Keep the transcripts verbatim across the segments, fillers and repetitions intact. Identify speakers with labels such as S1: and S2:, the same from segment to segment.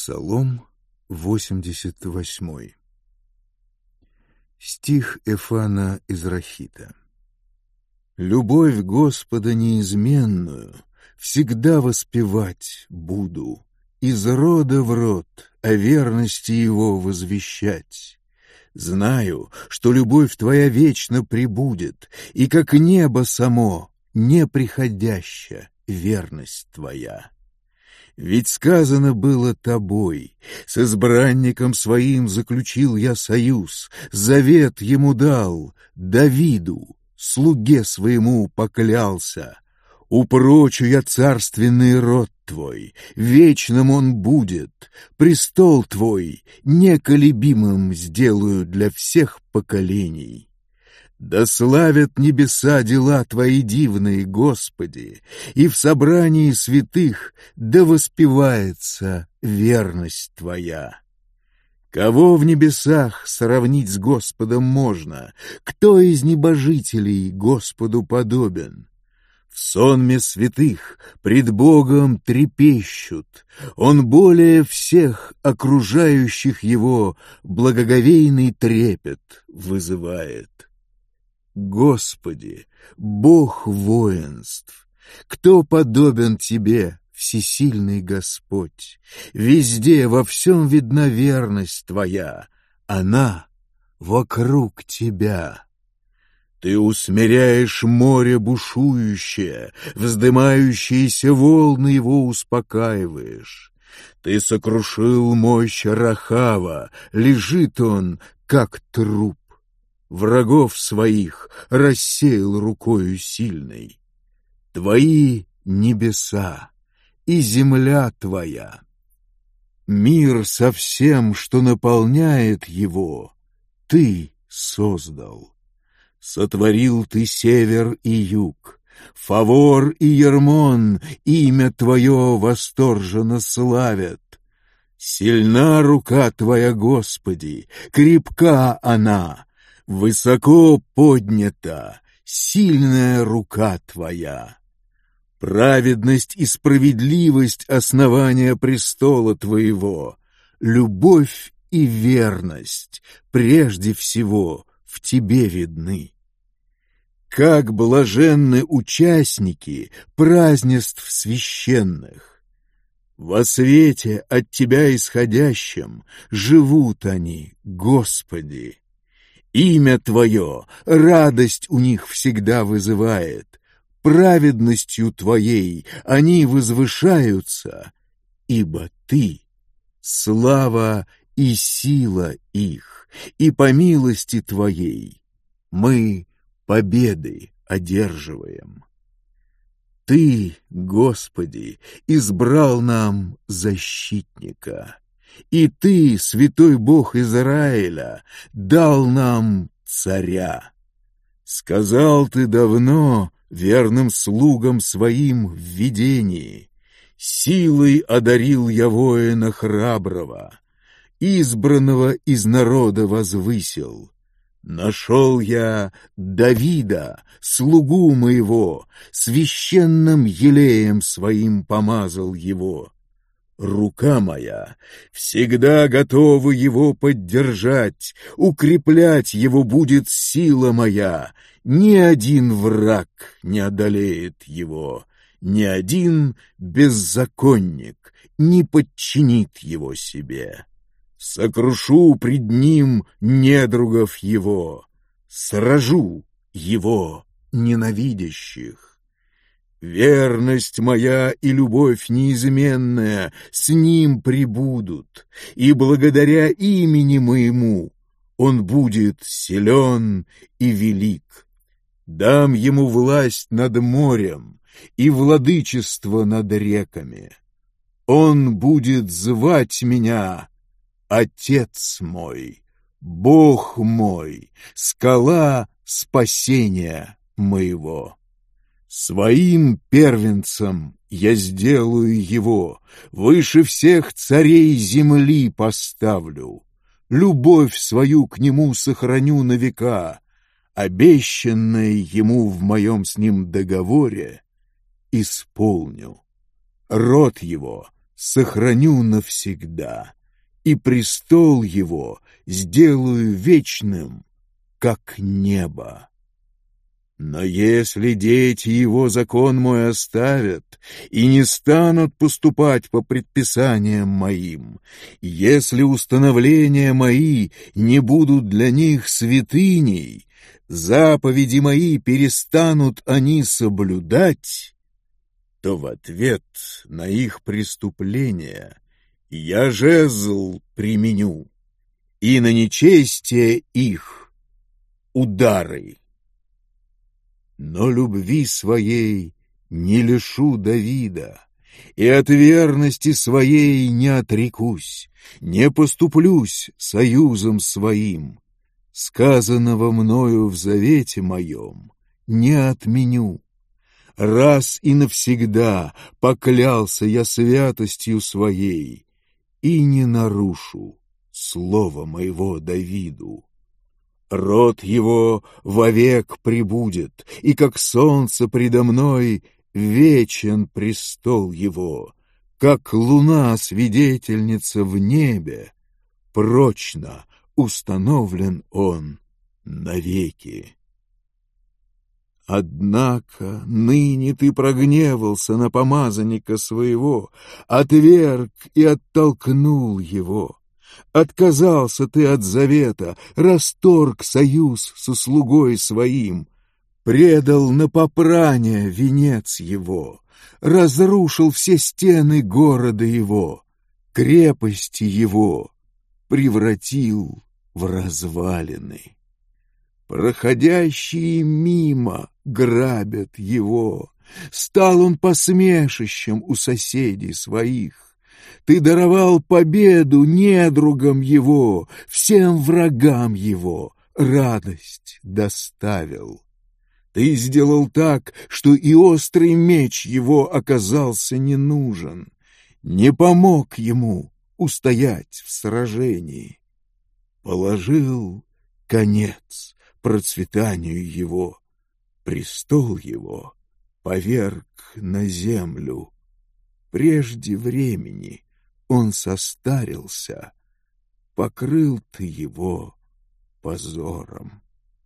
S1: Псалом восемьдесят восьмой. Стих Эфана из Рахита. «Любовь Господа неизменную всегда воспевать буду, из рода в род о верности Его возвещать. Знаю, что любовь Твоя вечно пребудет, и как небо само неприходяща верность Твоя. Ведь сказано было Тобой, с избранником своим заключил я союз, завет ему дал, Давиду, слуге своему поклялся. Упрочу я царственный род Твой, вечным он будет, престол Твой неколебимым сделаю для всех поколений. Да славят небеса дела Твои дивные, Господи, и в собрании святых да воспевается верность Твоя. Кого в небесах сравнить с Господом можно? Кто из небожителей Господу подобен? В сонме святых пред Богом трепещут, Он более всех окружающих Его благоговейный трепет вызывает. Господи, Бог воинств, кто подобен Тебе, всесильный Господь? Везде, во всем видна верность Твоя, она вокруг Тебя. Ты усмиряешь море бушующее, вздымающиеся волны его успокаиваешь. Ты сокрушил мощь Рахава, лежит он, как труп. Врагов своих рассеял рукою сильной. Твои небеса и земля Твоя. Мир со всем, что наполняет его, Ты создал. Сотворил Ты север и юг, Фавор и Ермон, имя Твое восторженно славят. Сильна рука Твоя, Господи, крепка она, высоко поднята, сильная рука Твоя. Праведность и справедливость — основания престола Твоего, любовь и верность прежде всего в Тебе видны. Как блаженны участники празднеств священных! Во свете от Тебя исходящем живут они, Господи. Имя Твое радость у них всегда вызывает, праведностью Твоей они возвышаются, ибо Ты — слава и сила их, и по милости Твоей мы победы одерживаем. Ты, Господи, избрал нам защитника. И Ты, святой Бог Израиля, дал нам царя. Сказал Ты давно верным слугам своим в видении: силой одарил я воина храброго, избранного из народа возвысил. Нашел я Давида, слугу моего, священным елеем своим помазал его. Рука моя всегда готова его поддержать, укреплять его будет сила моя. Ни один враг не одолеет его, ни один беззаконник не подчинит его себе. Сокрушу пред ним недругов его, сражу его ненавидящих. Верность моя и любовь неизменная с ним пребудут, и благодаря имени моему он будет силен и велик. Дам ему власть над морем и владычество над реками. Он будет звать меня Отец мой, Бог мой, скала спасения моего. Своим первенцем я сделаю его, выше всех царей земли поставлю. Любовь свою к нему сохраню на века, обещанное ему в моем с ним договоре исполню. Род его сохраню навсегда, и престол его сделаю вечным, как небо. Но если дети его закон мой оставят и не станут поступать по предписаниям моим, если установления мои не будут для них святыней, заповеди мои перестанут они соблюдать, то в ответ на их преступления я жезл применю, и на нечестие их удары. Но любви своей не лишу Давида, и от верности своей не отрекусь, не поступлюсь союзом своим. Сказанного мною в завете моем не отменю. Раз и навсегда поклялся я святостью своей и не нарушу слова моего Давиду. Род его вовек пребудет, и как солнце предо мной вечен престол его, как луна свидетельница в небе, прочно установлен он навеки. Однако ныне ты прогневался на помазанника своего, отверг и оттолкнул его. Отказался ты от завета, расторг союз со слугой своим, предал на попрание венец его, разрушил все стены города его, крепости его превратил в развалины. Проходящие мимо грабят его, стал он посмешищем у соседей своих. Ты даровал победу недругам его, всем врагам его радость доставил. Ты сделал так, что и острый меч его оказался не нужен, не помог ему устоять в сражении. Положил конец процветанию его, престол его поверг на землю. Прежде времени он состарился, покрыл ты его позором.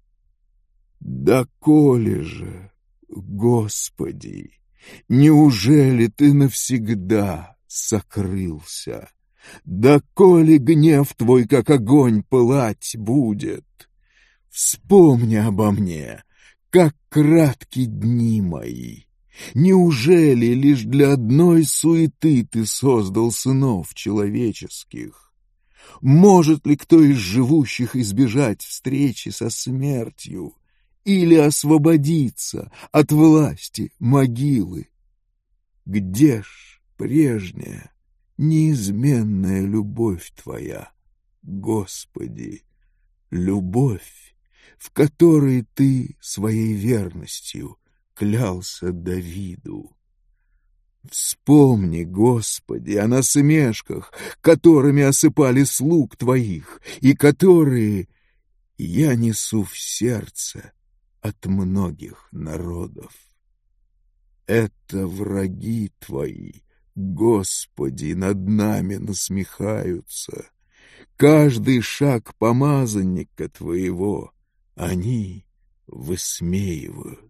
S1: Доколе же, Господи, неужели ты навсегда сокрылся? Доколе гнев твой, как огонь, пылать будет? Вспомни обо мне, как кратки дни мои. Неужели лишь для одной суеты ты создал сынов человеческих? Может ли кто из живущих избежать встречи со смертью или освободиться от власти могилы? Где ж прежняя неизменная любовь твоя, Господи, любовь, в которой ты своей верностью клялся Давиду? Вспомни, Господи, о насмешках, которыми осыпали слуг твоих, и которые я несу в сердце от многих народов. Это враги твои, Господи, над нами насмехаются. Каждый шаг помазанника твоего они высмеивают.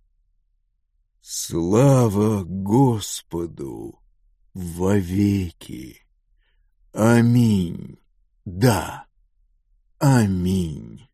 S1: Слава Господу вовеки! Аминь. Да, аминь.